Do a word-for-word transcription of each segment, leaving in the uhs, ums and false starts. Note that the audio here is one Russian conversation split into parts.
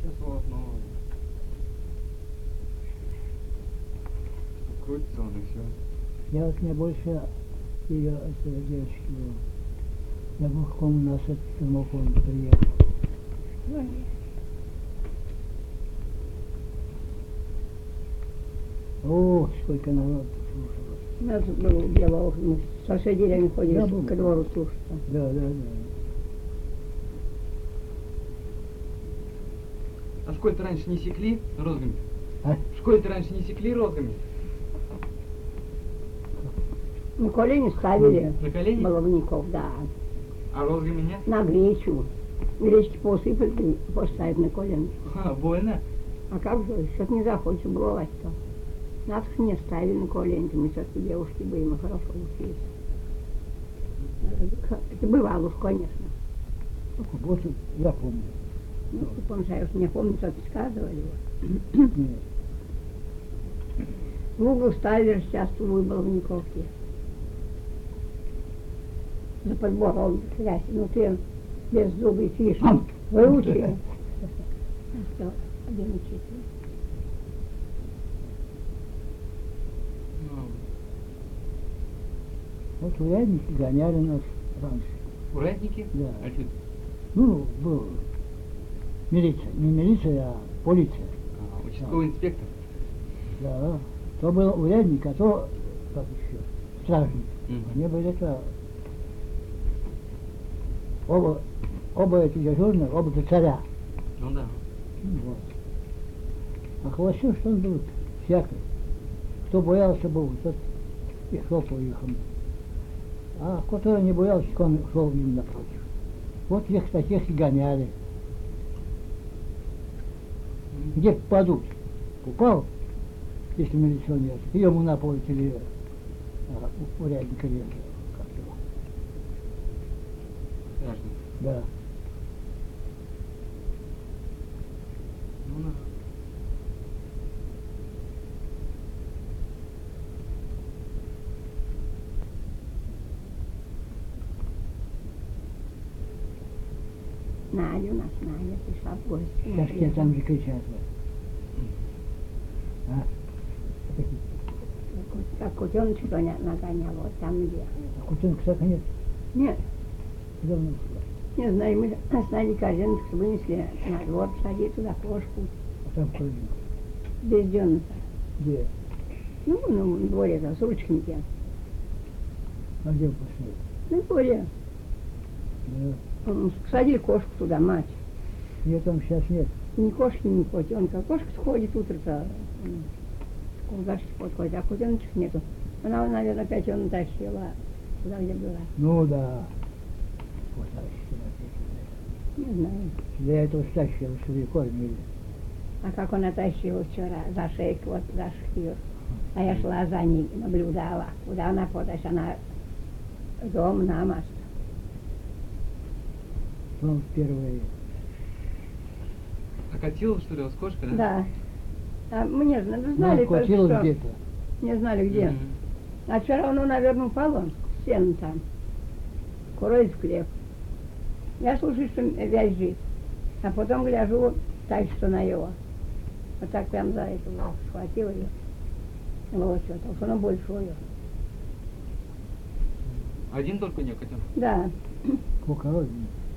часов, но крутится он и все. Я вот мне больше ее, этой девочки было. Я был, у нас этот термофон приехал. О, сколько народу слушалось. У нас был дело, мы со всей деревни ходили Да, был. ко двору слушать. Да, да, да. А в школе-то раньше не секли розгами? А? В школе-то раньше не секли розгами? На колени ставили На колени? баловников, да. А розгами нет? На гречу. Гречки посыпали, поставить на колени. А, больно? А как же, что-то не захочешь баловать-то. Нас не ставили на колени, мы все-таки девушки были, мы хорошо учились. Это бывало уж, конечно. Вот я помню. Ну, ты помнишь, я уж не помню, что ты сказывали. Нет. В угол ставили часто баловниковки. За подбором связь. Ну ты без зубы фиш. Выучи. Что, один учитель. Ну, Вот урядники гоняли нас раньше. урядники? Да. А что это? Ну, был милиция. Не милиция, а полиция. А, участковый инспектор? Да. То был урядник, а то, как еще, стражник. Мгм. Они были это... Оба, оба эти дежурных, оба до царя. Ну да. Ну, вот. А холостил, что он был всякий. Кто боялся был, тот и шел по их. А который не боялся, он шел им напротив. Вот их таких и гоняли. Где попадут? Упал, если милиционер, и ему на поле или а, урядника резал. Как его. Стражник. Да. Ну да. Надя у нас, Надя, пришла в гости. Сейчас все там же кричат. А? Как кутеночек нагонял, вот там где. А кутенка так нет. Нет, Давно ушла. не знаю, мы с Надей корзиночек вынесли на двор, посадили туда кошку. А там корзинка. Безденно-то. Где? Ну, ну, в дворе-то, с ручками тем. А где вы пошли? На дворе. Да. М, Посадили кошку туда, мать. Ее там сейчас нет. Ни кошки, ни котенка. Кошка ходит утро-то, м, кулгашки подходит, а котеночек нету. Она, наверное, опять его натащила туда, где была. Ну да. Вот так. Не знаю. Для этого стащила, чтобы ее кормили. А как она тащила вчера за шейку, вот за шкир. А я шла за ней, наблюдала. Куда она подальше, она дом на мост. Вам впервые. Окатила, что ли, у вас кошка, да? Да. А мы не знали, знали Ну, только хватило что. где-то. Не знали где. Мгм. А вчера оно, наверное, упало, сено там. Куроет в хлеб. Я слушаю, что вязжит. А потом гляжу, так что на его. Вот так прям за это вот схватила ее. Вот что, так что оно большое. Один только у нее котенок? Да. Сколько раз?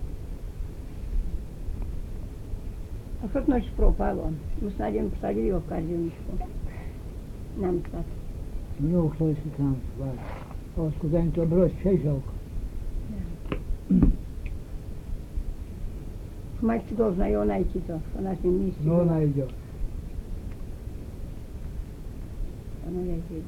А что-то ночью пропало. Мы с Надей посадили его в корзиночку. Нам так. Ну, кто если там, ладно. А вот куда-нибудь бросить, чай жалко. Мать должна его найти-то, что она с ним вместе Ну, была. она идет. Оно я видно.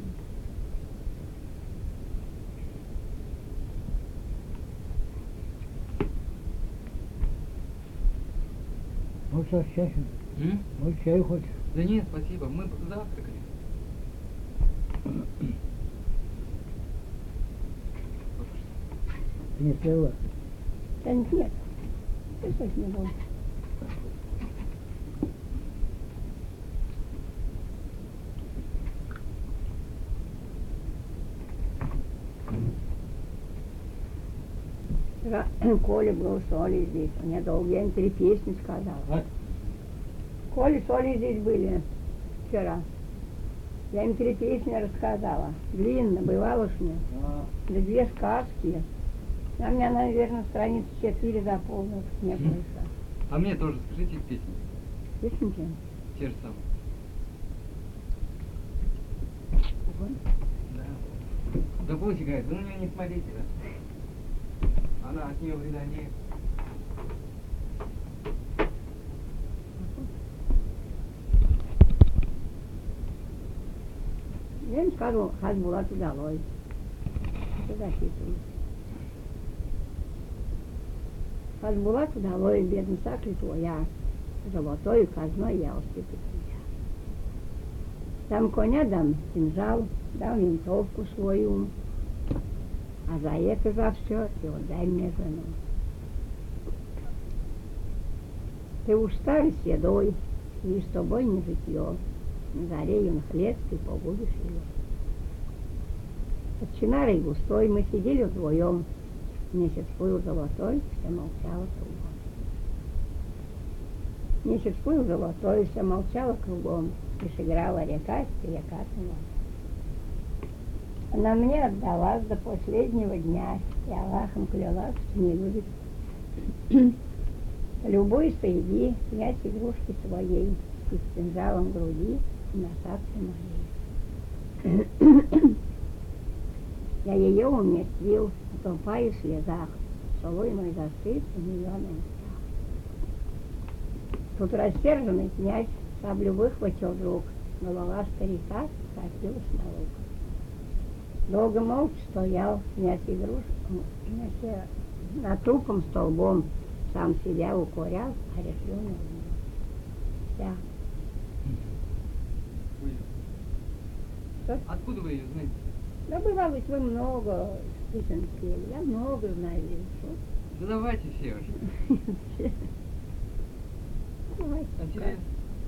Ну, что, чай? М? Вот чай хочешь? Да нет, спасибо, мы завтракали. Ты не спела? Да нет, нет. Писать не было. Ра- Коля был в соли здесь, он мне долго, я им три песни сказала. А? Коля с Олей здесь были вчера. Я им три песни рассказала. Длинно, бывало ж мне. А, Да две сказки. А у меня, наверное, страниц четыре заполнилось. Не Мгм. больше. А мне тоже скажите песни. Песенки? Те же самые. Да. Да пусть играет, вы на нее не смотрите, да. Она от нее вреда нет. Я им скажу, Хазбулат удалой. Это записываю. Хазбулат удалой, бедный сакли твоя, золотой казной я успею тебя. Дам коня, дам кинжал, дам винтовку свою, а за это за все ты отдай мне жену. Ты уж старый седой, и с тобой не житье. На заре юных лет ты побудешь ее. Под чинарой густой мы сидели вдвоем. Месяц плыл золотой, все молчало кругом. Месяц плыл золотой, все молчало кругом. Лишь играла река с перекатом. Она мне отдалась до последнего дня, и Аллахом клялась, что не любит. Любуйся, иди, снять игрушки своей, и с кинжалом в груди, и на шапке моей. Я ее умертвил, утопаю в слезах, солой мой застыт в миллионы устах. Тут рассерженный князь саблю выхватил вдруг, голова старика скатилась на лук. Долго молча стоял князь игрушку, князь над трупом столбом, сам себя укорял, а решил не умер. Вся. Вы- Что? Откуда вы ее знаете? Да бывало, ведь вы много песен пели, я много знаю. Да давайте все уже. Что? Давай. Интересно.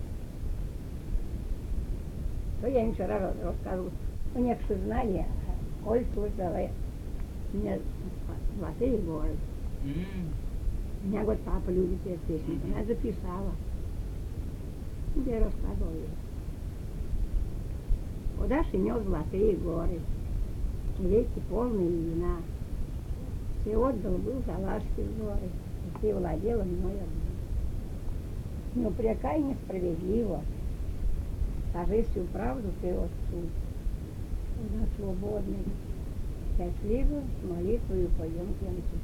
То я им вчера раз- расскажу. У них все знали, а Коль слышала, мне золотые горы. М. У меня вот папа любит эту песню, она записала. Я рассказывала ей. Куда шумел золотые горы, реки полные вина. Ты отдал был за ласки взоры, и ты владела мной одной. Не упрекай несправедливо, скажи всю правду ты отцу. Куда свободный, счастливо с молитвою пойдем к венцу.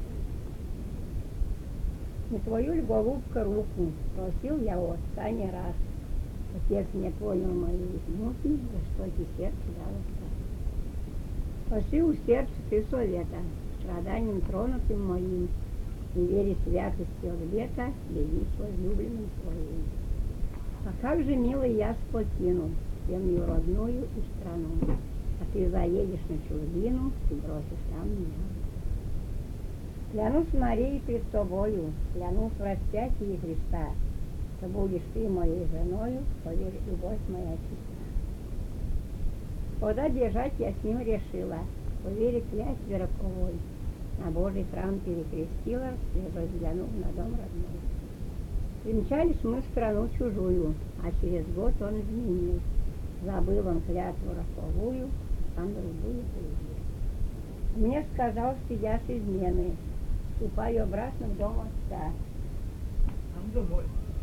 Не твою ли голубка руку просил я у отца не раз. Отец не понял мои муки, жестокий сердце дал отца. Проси у сердца ты совета, страданием тронутым моим, не веря святости ответа, беги с возлюбленным своим. А как же, милый, я покину землю родную и страну, а ты заедешь на чужбину и бросишь там меня. Клянусь Марией пред тобою, клянусь в распятии Христа, что будешь ты моей женою, поверь, любовь моя чиста. Куда бежать я с ним решила, по вере клятве роковой, на Божий храм перекрестила, свежо взглянув на дом родной. Примчались мы в страну чужую, а через год он изменил. Забыл он клятву роковую, сам другую полюбил. Мне сказал, стыдясь измены, ступаю обратно в дом отца. Там домой.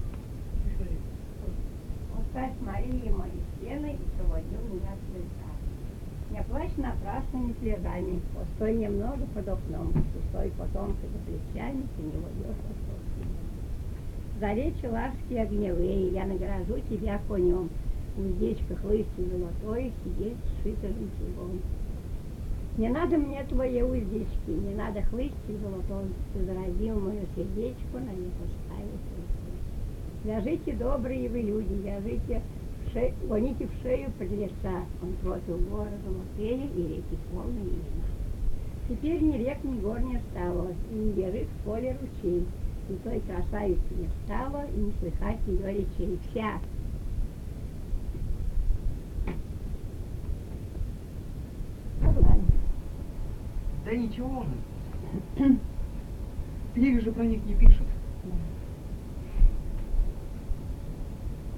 Оставь Марии мои стены и проводил меня в слеза. Не плачь напрасными слезами, постой немного под окном, пустой потомка за плечами, ты не войдешь во собственное. За речи ласки огневые я награжу тебя конем, в уздечках лысти золотой сидеть сшито жемчугом. Не надо мне твоей уздечки, не надо хлысти золотой, ты заразил мое сердечко, на них оставил свой. Вяжите, добрые вы люди, вяжите, в ше... гоните в шею подлеца, он против гора золотые и реки полные вина. Теперь ни рек, ни гор не осталось, и не бежит в поле ручей, и той красавицы не стало, и не слыхать ее речей. Вся. Да ничего у нас. Книги же про них не пишут.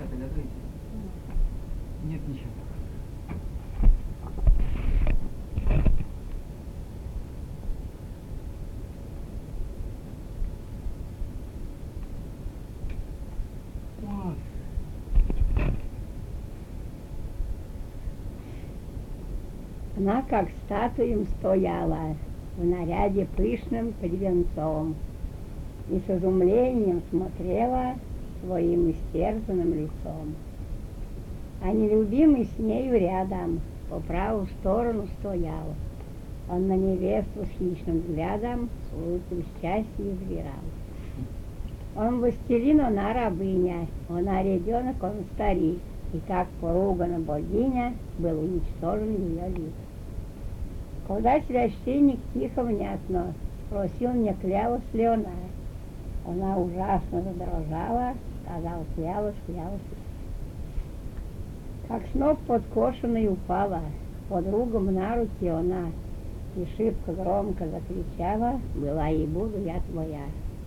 Девчата, готовите? Нет ничего. Вот. Она как статуем стояла в наряде пышным под венцом и с изумлением смотрела своим истерзанным лицом. А нелюбимый с нею рядом по правую сторону стоял. Он на невесту с хищным взглядом с улыбкой счастья избирал. Он властелин, она рабыня, она ребенок, он старик, и как поругана богиня, был уничтожен ее лик. Когда священник тихо внятно спросил, не клялась ли она, она ужасно задрожала, сказала, клялась, клялась. Как сноп подкошенный упала, подругам на руки она, и шибко громко закричала, была и буду я твоя.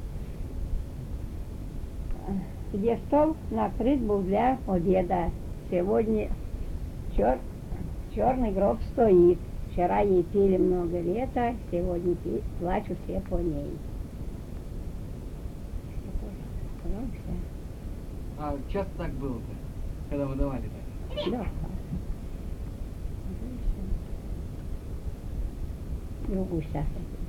Где стол накрыт был для обеда, сегодня чер... черный гроб стоит. Вчера ей пили много лета, сегодня пи... плачут все по ней. А часто так было-то, когда выдавали так? Да. Другую сейчас.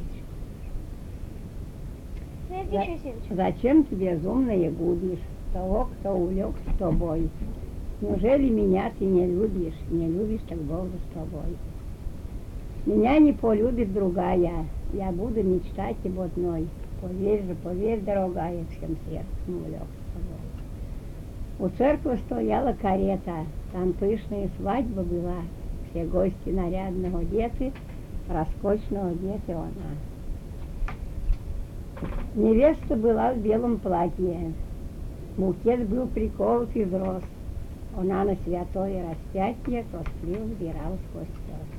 За- Зачем ты безумное губишь того, кто увлекся тобой? Неужели меня ты не любишь? Не любишь, так Бог с тобой. Меня не полюбит другая, я буду мечтать об одной. Поверь же, поверь, дорогая, всем сердцем увлекся тобой. У церкви стояла карета, там пышная свадьба была. Все гости нарядно одеты, роскошно одеты она. Невеста была в белом платье, букет был приколот из роз. Она на святое распятие тоскливо взбиралась сквозь слез.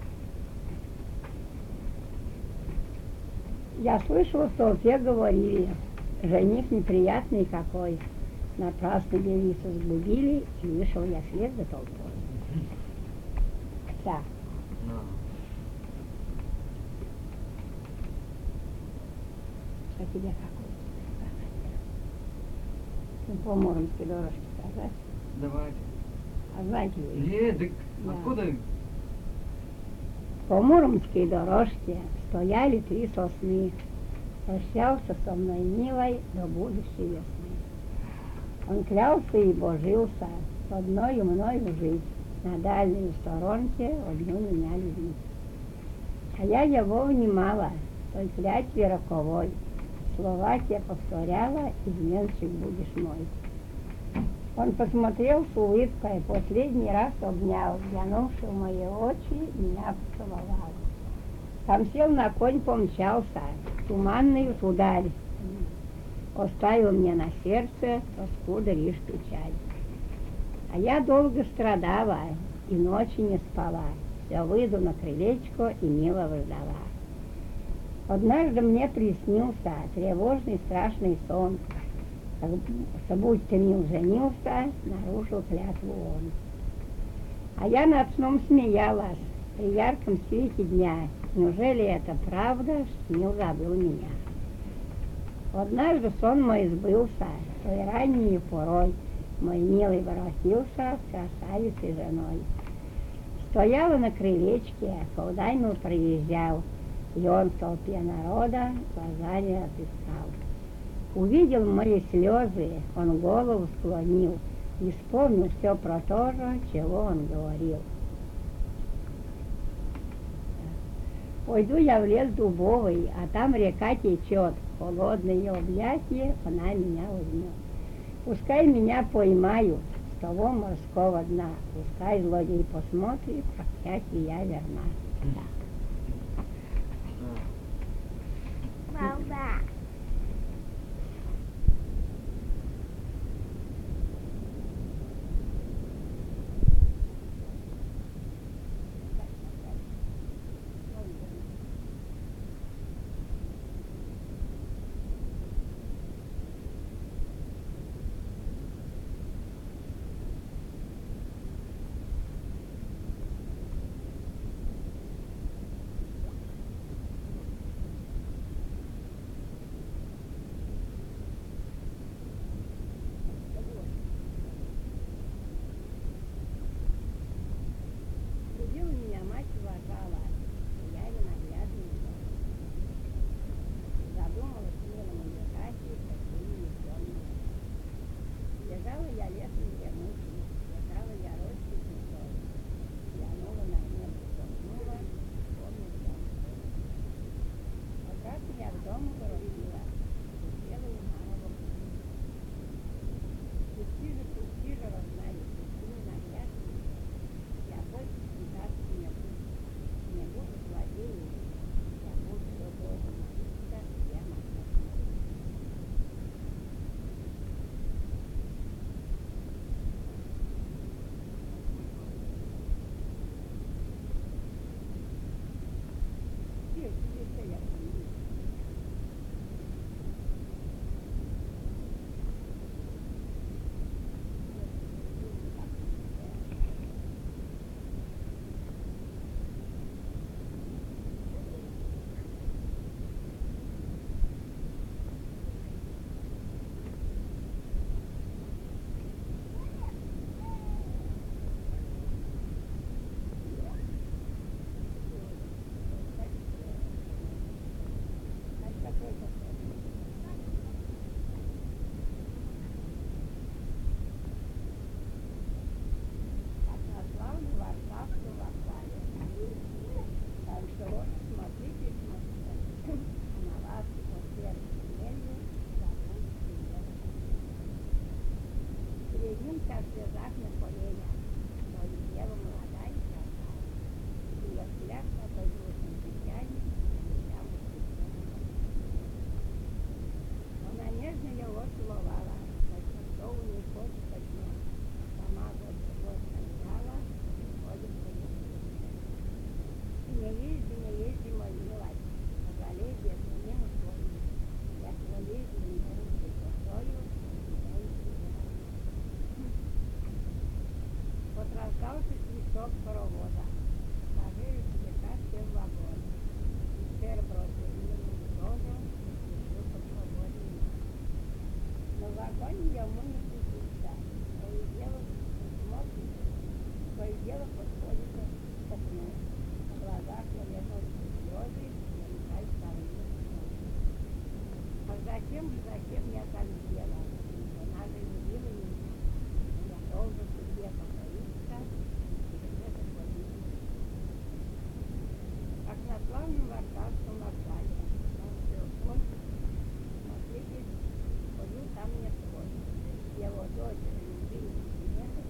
Я слышала, что все говорили, жених неприятный какой. Напрасно девицу сгубили, и вышел я вслед за толпой. Так. No. А тебе какой? Ну, по-муромски дорожки сказать. Давайте. А знаете вы? Нет, так Да. откуда? По муромской дорожке стояли три сосны. Прощался со мной милой до будущей весны. Он клялся и божился с одною мною жить, на дальней сторонке одну меня любить. А я его внимала, той клятве роковой, слова те повторяла, изменщик будешь мой. Он посмотрел с улыбкой, последний раз обнял, глянувши в мои очи, меня поцеловал. Там сел на конь, помчался, туманную тудаль, оставил мне на сердце тоску да лишь печаль. А я долго страдала и ночи не спала, все выйду на крылечко и милого ждала. Однажды мне приснился тревожный страшный сон, как будто мил женился, нарушил клятву он. А я над сном смеялась при ярком свете дня. Неужели это правда, что мил забыл меня? Однажды сон мой сбылся, той ранней порой мой милый воротился с красавицей женой. Стояла на крылечке, когда мил проезжал, и он в толпе народа глазами отыскал. Увидел мои слезы, он голову склонил и вспомнил все про то же, чего он говорил. Пойду я в лес дубовый, а там река течет, холодные объятия она меня возьмет. Пускай меня поймают с того морского дна, пускай злодей посмотрит, проклятие я верна. Баба. Девочка в слезах на коленях, но и дело молодая красавица. Ее взгляд на воздушном печали, я она нежно его целовала, точно что у ней хочет точно. Сама вот вот стояла, ходит по ней. Не езди, не езди, мой милый, пожалей бедную свою. Я твоей землей красотою, Потолкался свисток паровоза, пассажиры спешат все в вагон. Офицер бросил ему тоже, решил по свободе. Но в вагоне ему не сидится, то и дело смотрит, то и дело подходит к окну. На глазах навернулись слезы, и Михаил стал ее смотреть. А затем же затем я так сделала, она же любила меня, я должен себе покориться и через это платить. Как на славном варшавском вокзале, он все кончит, смотрите, ходил там не свой. Его дочери любили инструменты,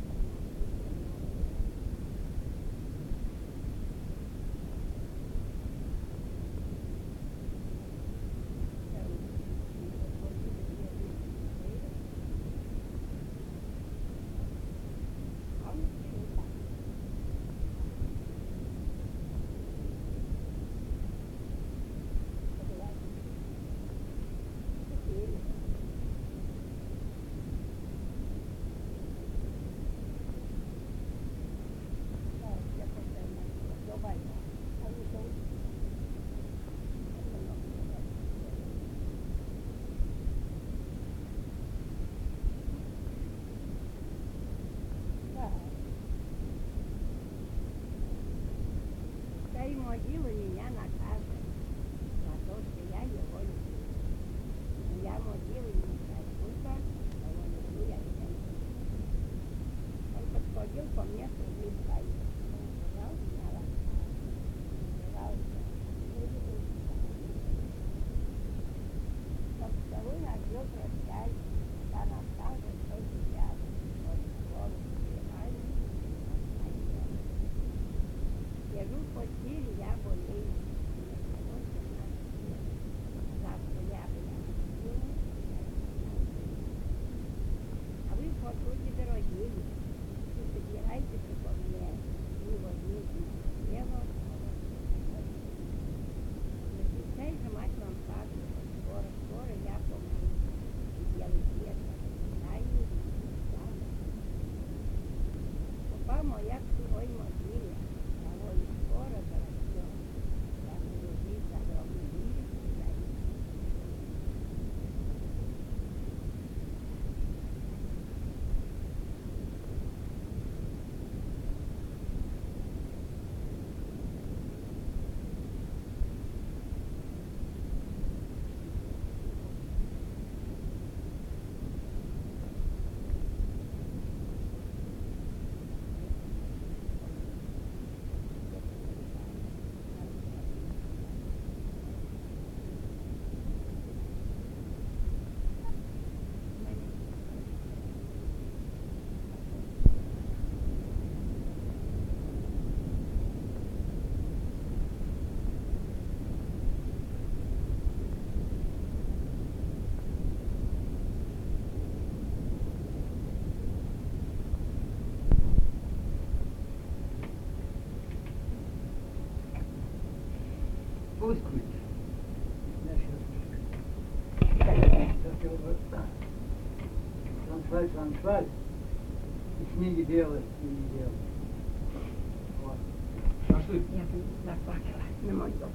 и могила меня накажет за то, что я его люблю. Я могила не сколько, кого люблю я всем. Он подходил ко мне с улыбкой. Он сказал, меня пожалуйста, поцелуй нас ждет прощай, да нам скажет, что сейчас, что слово принимаю. Лежу в постели, я болею, мне становится на себе. Завтра я буду сильна, а вы подходите, дорогие, и собирайтесь ко мне, и возьмите дело. Разрешай сжимать вам карту, скоро, скоро я помогу. И делайте это, знаю, папа моя к своей могиле. Довольно скоро дорастет, как лежит в огромном мире стоит. Пусть крутит. Танцевать, танцевать. И снеги белые, снеги белые. Вот. А что это? Я тут заплакала на мой дом.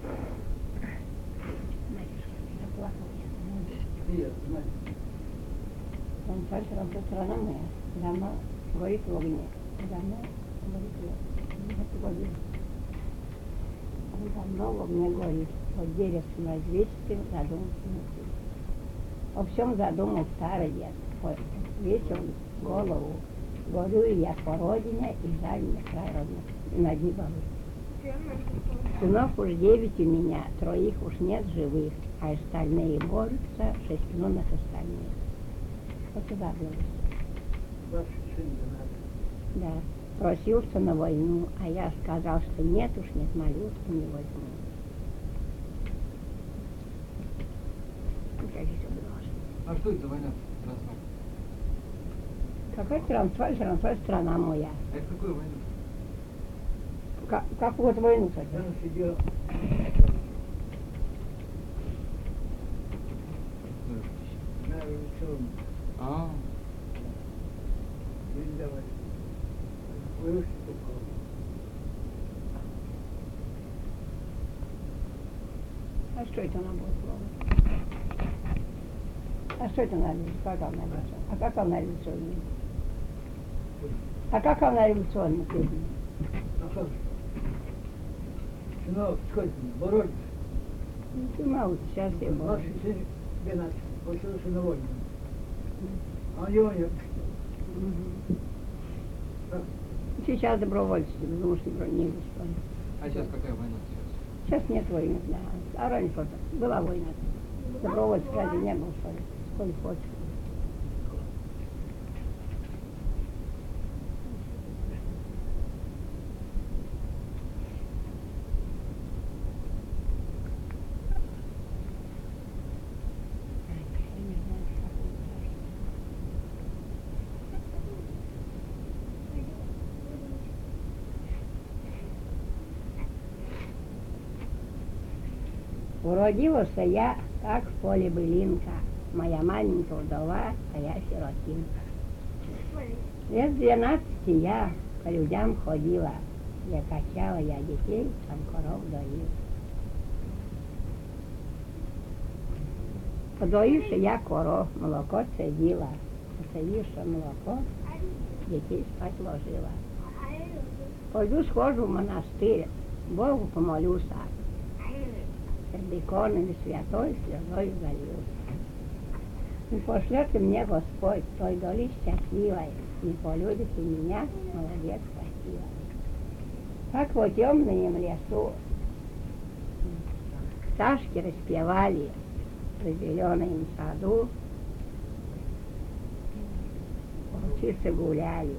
Маришка, заплакала я. Привет, знаешь. Он фальшивая страна моя, давно горит в огне. Давно горит в огне. Он давно в огне горит. Вот дерев на известие задумался на все. О всем задумал старый дед. Весил голову. Горюю я по родине и жаль мне край родной. На дни бабы. Сынов уж девять у меня, троих уж нет живых, а остальные борются, шесть женах остальных. Вот туда было. Ваш сын не надо. Да, просился на войну, а я сказал, что нет уж, нет, малютку не возьму. Как это было? А что это за война? Трансваль? Какой Трансваль? Трансваль страна моя. А это какую войну? Как, как вот войну Там хотел? сидел. На революционном. А, Передавали. Выручки такого. А что это она будет? А что это она революционная? Как она революционная? А как она революционная? А как она революционная? А как? Сынок, сколько? Бородец. Ну, ты мало, сейчас я буду. Младший сын двенадцать. Получился на войну. А его нет. Так. Сейчас добровольцы, потому что не выступали. а сейчас какая война сейчас? Сейчас нет войны, да. А раньше вот была война. Добровольцев разве не было, что ли? Сколько хочешь. Уродилась я, как в поле былинка. Моя маленькая вдова, а я сиротинка. Лет двенадцати я по людям ходила. Я качала я детей, там коров доила. Подоивши я коров, молоко цедила. Цедивши молоко, детей спать ложила. Пойду схожу в монастырь, Богу помолюсь. Перед иконами святой слезой зальюсь. И пошлет и мне Господь той доли счастливой, и полюбит и меня, молодец красивый. Как во темном лесу пташки распевали при зеленом саду, волчицы гуляли.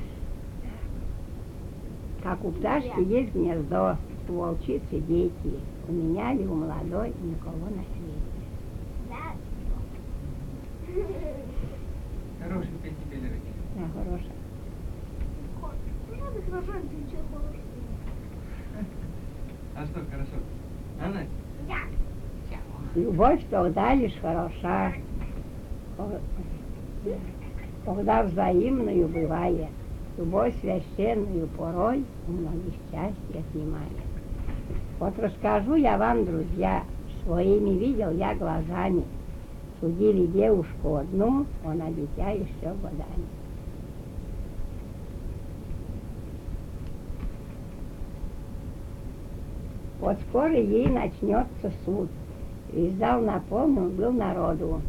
Как у пташки есть гнездо, у волчицы дети, у меня ли у молодой никого на свете. Хороший песни пели родители. Да, хорошая. А что хорошо? А, Настя? Любовь тогда лишь хороша, когда взаимную бывает. Любовь священную порой у многих счастье отнимает. Вот расскажу я вам, друзья, своими видел я глазами. Судили девушку одну, она дитя еще годами. Вот скоро ей начнется суд. Весь зал наполнен был народу.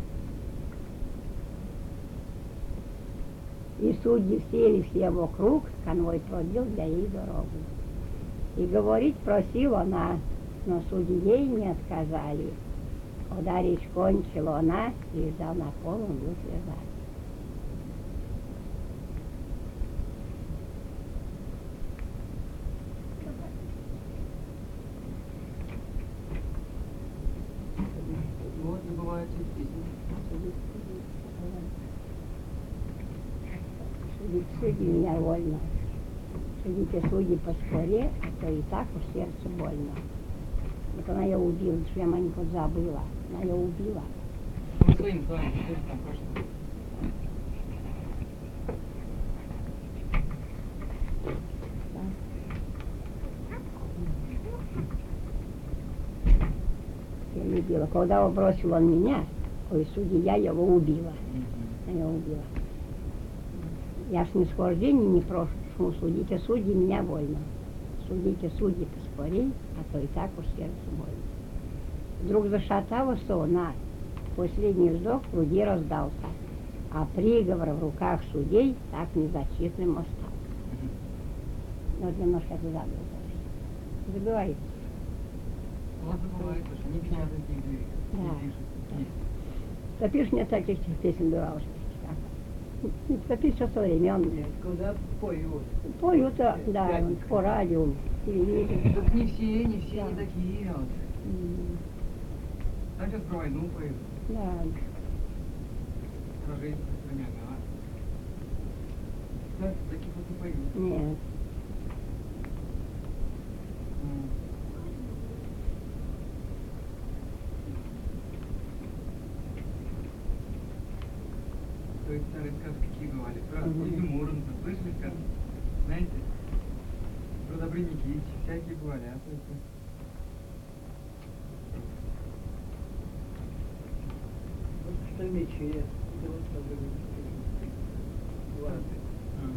И судьи сели все вокруг, конвой пробил для ей дорогу. И говорить просила она, но судьи ей не отказали. Когда речь кончила она, и зал наполнен был слезами. Вот забываются песни. Судить судьи меня вольно. Судите судьи по скоре, а то и так уж сердцу больно. Вот она ее убила, что я маленько забыла. Она ее убила. Ну, своим словами, что же там прошло? Я любила. Когда он бросил он меня, ой, судьи, я его убила. Я его убила. Я с нисхождения не прошу, судите судьи меня вольно. Судите судьи поскорей, а то и так уж сердцу больно. Вдруг зашаталась она, последний вздох в груди раздался, а приговор в руках судей так незачетным остался. Вот немножко это забыл. Забывайте. Вот забывается, что не печатают нигде. Да. Не пишут. Есть. Запишешь мне таких песен бывало, что Это пишет со времен. Нет, когда поют. Поют, да, да, по радио, телевизору. Тут не все, не все Да. не такие вот. М, Там сейчас про войну поют, Да. про жизнь современную, а? Да, таких вот не поют. Нет. М. То есть старые сказки какие бывали? Про Мгм. Изюмуру-то слышали сказки? Знаете? Про Добрый Никитич, всякие бывали, а то есть... Вот что мечи, это вот как бы, ладно. М.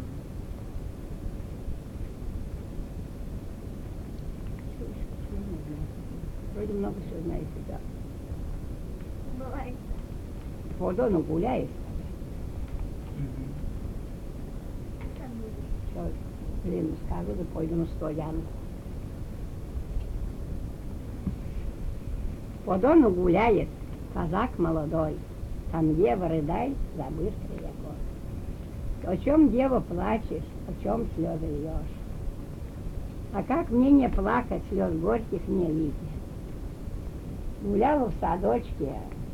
Вроде много всего знаете, да. Бывает. По дону гуляешь, Мгм. Там будет. что, блин, скажу, да пойду на стоянку. По дону гуляет казак молодой, там дева рыдай, за быстрый год. О чем, дева, плачешь, о чем слезы льешь? А как мне не плакать, слез горьких не лить? Гуляла в садочке.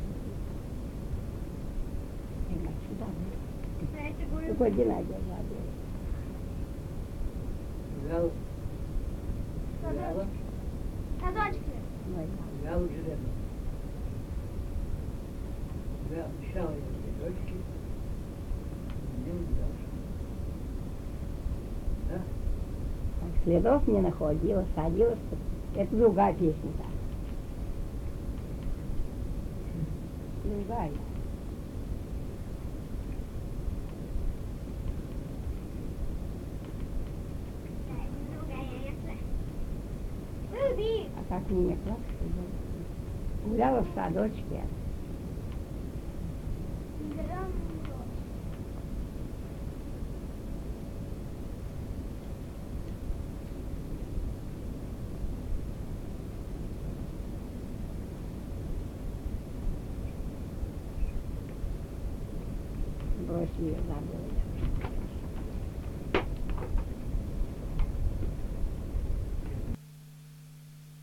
Ира, сюда. А это говорю, Какой Геннадий забыл. Взял, взяла, садочки. Ой, взял железо. Взял, взял я дочки. Не дальше. Да? так следов не находила, садилась. Это другая песня-то. Другая. Люби. А как мне не плакать? Гуляла в садочке. Бросили ее, забыла.